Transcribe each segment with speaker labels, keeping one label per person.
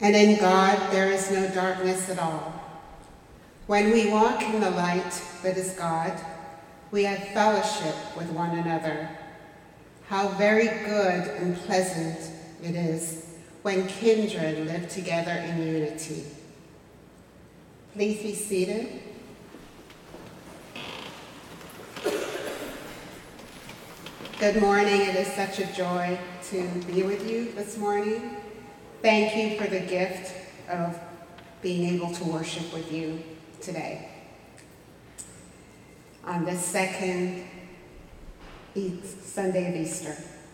Speaker 1: and in God there is no darkness at all. When we walk in the light that is God, we have fellowship with one another. How very good and pleasant it is when kindred live together in unity. Please be seated. Good morning. It is such a joy to be with you this morning. Thank you for the gift of being able to worship with you today. On this second Sunday of Easter.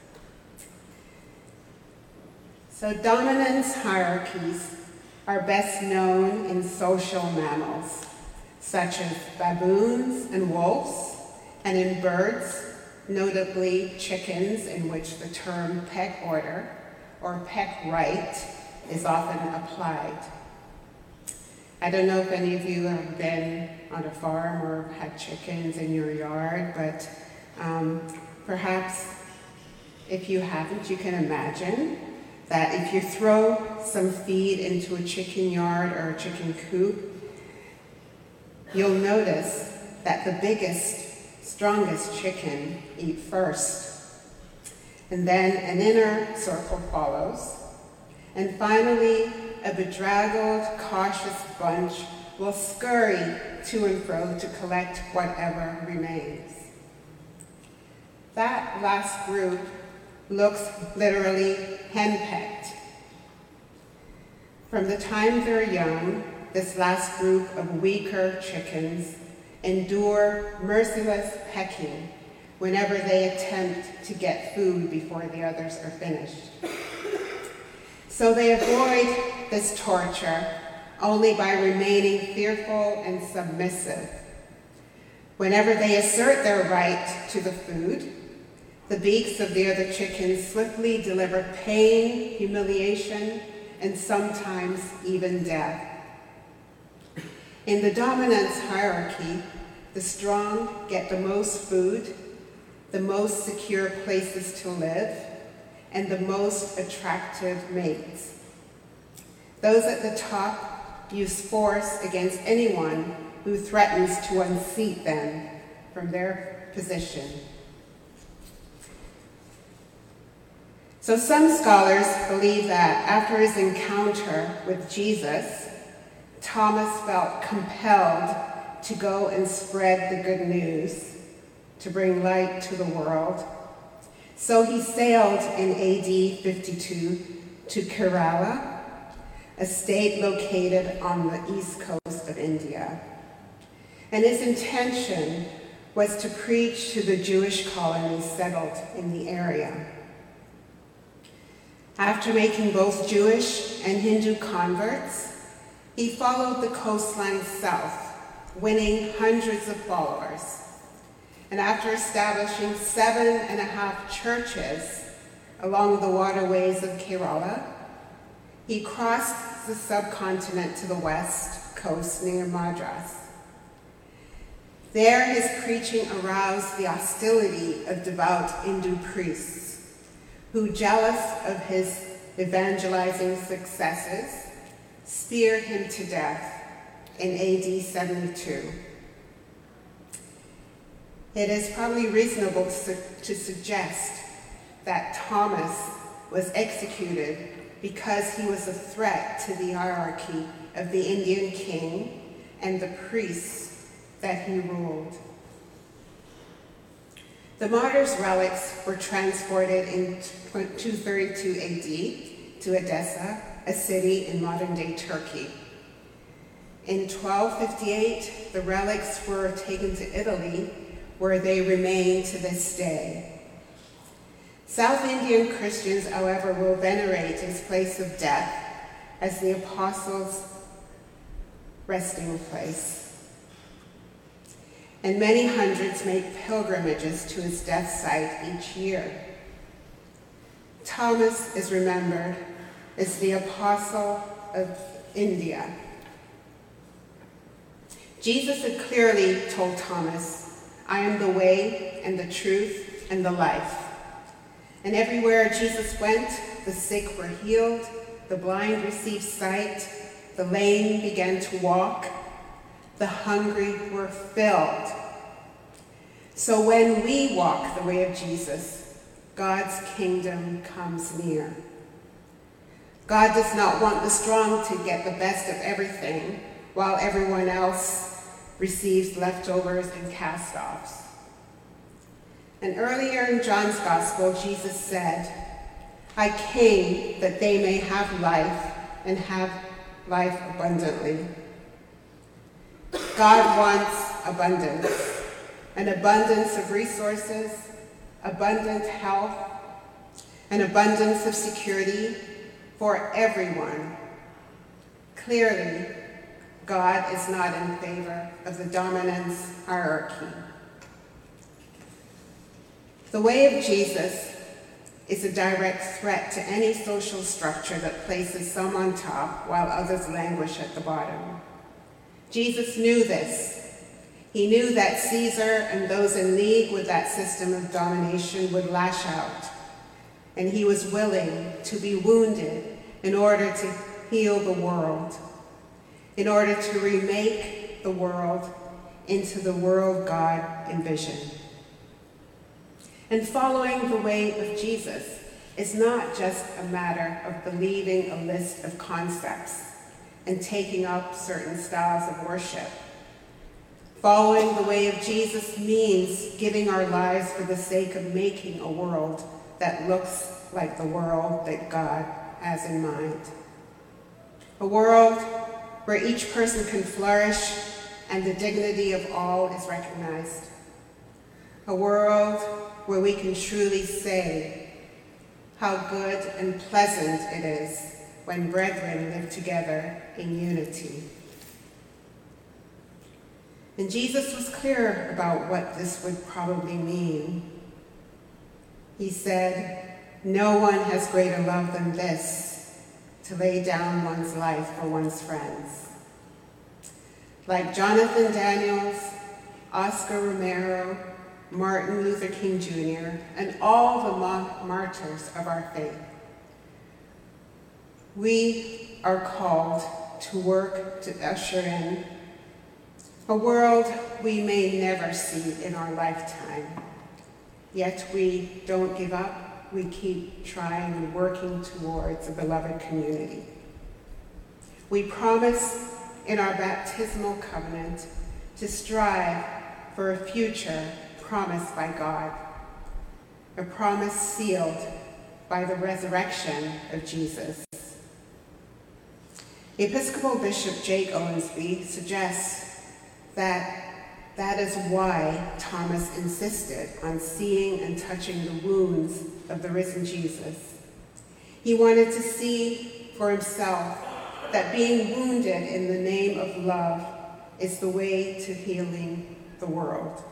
Speaker 1: So dominance hierarchies are best known in social mammals, such as baboons and wolves, and in birds, notably chickens, in which the term peck order or peck right is often applied. I don't know if any of you have been on a farm or had chickens in your yard, but perhaps if you haven't, you can imagine that if you throw some feed into a chicken yard or a chicken coop, you'll notice that the biggest, strongest chicken eat first, and then an inner circle follows, and finally a bedraggled, cautious bunch will scurry to and fro to collect whatever remains. That last group looks literally henpecked. From the time they're young, this last group of weaker chickens endure merciless pecking whenever they attempt to get food before the others are finished. So they avoid this torture only by remaining fearful and submissive. Whenever they assert their right to the food, the beaks of the other chickens swiftly deliver pain, humiliation, and sometimes even death. In the dominance hierarchy, the strong get the most food, the most secure places to live, and the most attractive mates. Those at the top use force against anyone who threatens to unseat them from their position. So some scholars believe that after his encounter with Jesus, Thomas felt compelled to go and spread the good news, to bring light to the world. So he sailed in AD 52 to Kerala, a state located on the east coast of India. And his intention was to preach to the Jewish colonies settled in the area. After making both Jewish and Hindu converts, he followed the coastline south, winning hundreds of followers. And after establishing 7.5 churches along the waterways of Kerala, he crossed the subcontinent to the west coast near Madras. There his preaching aroused the hostility of devout Hindu priests, who, jealous of his evangelizing successes, speared him to death in AD 72. It is probably reasonable to suggest that Thomas was executed because he was a threat to the hierarchy of the Indian king and the priests that he ruled. The martyr's relics were transported in 232 AD to Edessa, a city in modern-day Turkey. In 1258, the relics were taken to Italy, where they remain to this day. South Indian Christians, however, will venerate his place of death as the apostles' resting place. And many hundreds make pilgrimages to his death site each year. Thomas is remembered as the apostle of India. Jesus had clearly told Thomas, "I am the way and the truth and the life." And everywhere Jesus went, the sick were healed, the blind received sight, the lame began to walk, the hungry were filled. So when we walk the way of Jesus, God's kingdom comes near. God does not want the strong to get the best of everything, while everyone else receives leftovers and cast-offs. And earlier in John's Gospel, Jesus said, I came that they may have life and have life abundantly. God wants abundance, an abundance of resources, abundant health, an abundance of security for everyone. Clearly, God is not in favor of the dominance hierarchy. The way of Jesus is a direct threat to any social structure that places some on top while others languish at the bottom. Jesus knew this. He knew that Caesar and those in league with that system of domination would lash out, and he was willing to be wounded in order to heal the world, in order to remake the world into the world God envisioned. And following the way of Jesus is not just a matter of believing a list of concepts and taking up certain styles of worship. Following the way of Jesus means giving our lives for the sake of making a world that looks like the world that God has in mind. A world where each person can flourish and the dignity of all is recognized. A world where we can truly say how good and pleasant it is when brethren live together in unity. And Jesus was clear about what this would probably mean. He said, no one has greater love than this, to lay down one's life for one's friends. Like Jonathan Daniels, Oscar Romero, Martin Luther King Jr., and all the martyrs of our faith, we are called to work to usher in a world we may never see in our lifetime. Yet we don't give up. We keep trying and working towards a beloved community. We promise in our baptismal covenant to strive for a future promised by God, a promise sealed by the resurrection of Jesus. Episcopal Bishop Jake Owensby suggests that is why Thomas insisted on seeing and touching the wounds of the risen Jesus. He wanted to see for himself that being wounded in the name of love is the way to healing the world.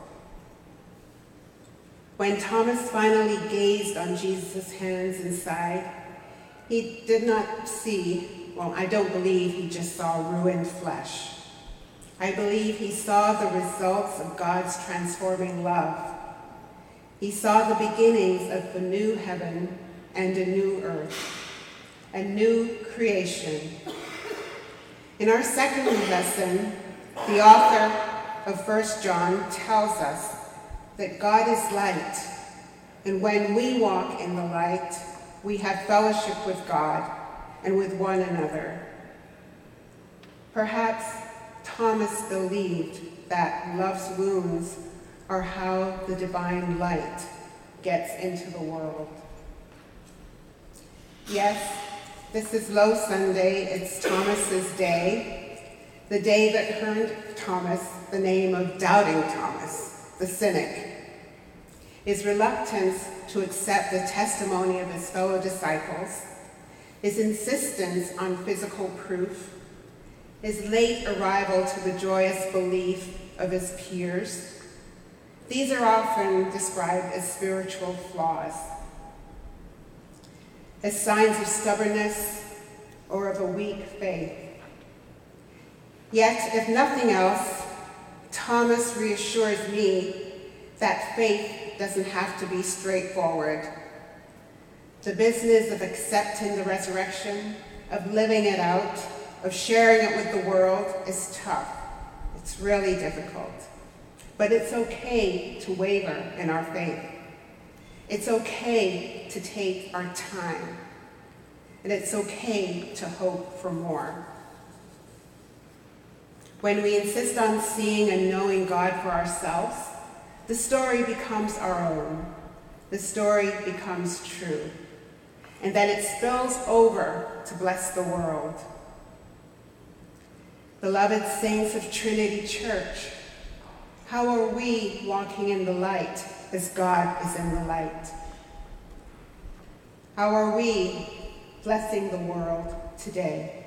Speaker 1: When Thomas finally gazed on Jesus' hands inside, he did not see, I don't believe he just saw ruined flesh. I believe he saw the results of God's transforming love. He saw the beginnings of the new heaven and a new earth, a new creation. In our second lesson, the author of 1 John tells us that God is light, and when we walk in the light, we have fellowship with God and with one another. Perhaps Thomas believed that love's wounds are how the divine light gets into the world. Yes, this is Low Sunday. It's Thomas's day, the day that earned Thomas the name of Doubting Thomas, the cynic. His reluctance to accept the testimony of his fellow disciples, his insistence on physical proof, his late arrival to the joyous belief of his peers. These are often described as spiritual flaws, as signs of stubbornness or of a weak faith. Yet, if nothing else, Thomas reassures me that faith doesn't have to be straightforward. The business of accepting the resurrection of living it out, of sharing it with the world is tough. It's really difficult. But it's okay to waver in our faith. It's okay to take our time. And it's okay to hope for more. When we insist on seeing and knowing God for ourselves, the story becomes our own. The story becomes true. And then it spills over to bless the world. Beloved saints of Trinity Church, how are we walking in the light as God is in the light? How are we blessing the world today?